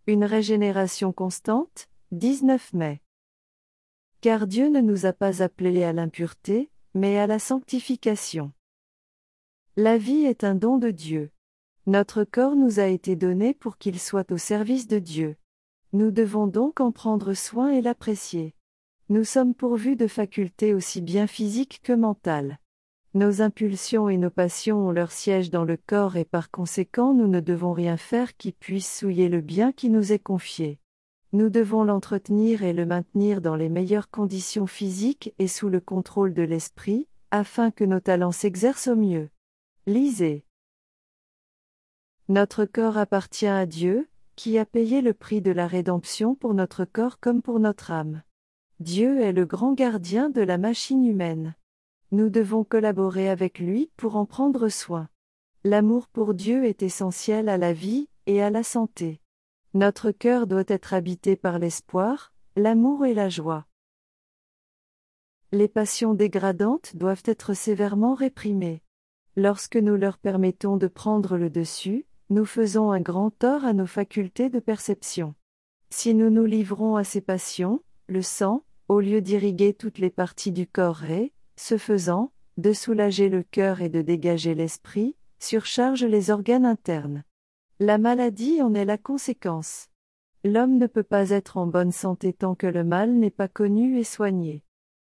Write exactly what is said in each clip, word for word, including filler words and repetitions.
Une régénération constante, dix-neuf mai. Car Dieu ne nous a pas appelés à l'impureté, mais à la sanctification. La vie est un don de Dieu. Notre corps nous a été donné pour qu'il soit au service de Dieu. Nous devons donc en prendre soin et l'apprécier. Nous sommes pourvus de facultés aussi bien physiques que mentales. Nos impulsions et nos passions ont leur siège dans le corps et par conséquent nous ne devons rien faire qui puisse souiller le bien qui nous est confié. Nous devons l'entretenir et le maintenir dans les meilleures conditions physiques et sous le contrôle de l'esprit, afin que nos talents s'exercent au mieux. Lisez. Notre corps appartient à Dieu, qui a payé le prix de la rédemption pour notre corps comme pour notre âme. Dieu est le grand gardien de la machine humaine. Nous devons collaborer avec lui pour en prendre soin. L'amour pour Dieu est essentiel à la vie et à la santé. Notre cœur doit être habité par l'espoir, l'amour et la joie. Les passions dégradantes doivent être sévèrement réprimées. Lorsque nous leur permettons de prendre le dessus, nous faisons un grand tort à nos facultés de perception. Si nous nous livrons à ces passions, le sang, au lieu d'irriguer toutes les parties du corps et, ce faisant, de soulager le cœur et de dégager l'esprit, surcharge les organes internes. La maladie en est la conséquence. L'homme ne peut pas être en bonne santé tant que le mal n'est pas connu et soigné.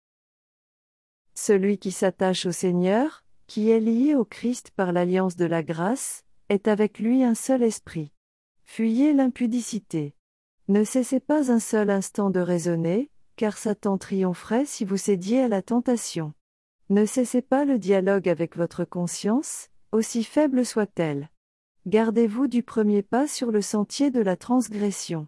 Celui qui s'attache au Seigneur, qui est lié au Christ par l'alliance de la grâce, est avec lui un seul esprit. Fuyez l'impudicité. Ne cessez pas un seul instant de raisonner, car Satan triompherait si vous cédiez à la tentation. Ne cessez pas le dialogue avec votre conscience, aussi faible soit-elle. Gardez-vous du premier pas sur le sentier de la transgression.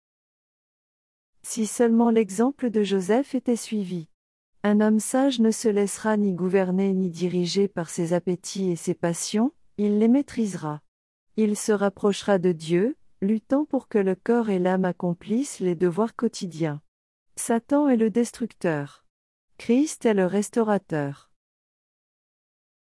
Si seulement l'exemple de Joseph était suivi. Un homme sage ne se laissera ni gouverner ni diriger par ses appétits et ses passions, il les maîtrisera. Il se rapprochera de Dieu, luttant pour que le corps et l'âme accomplissent les devoirs quotidiens. Satan est le destructeur. Christ est le restaurateur.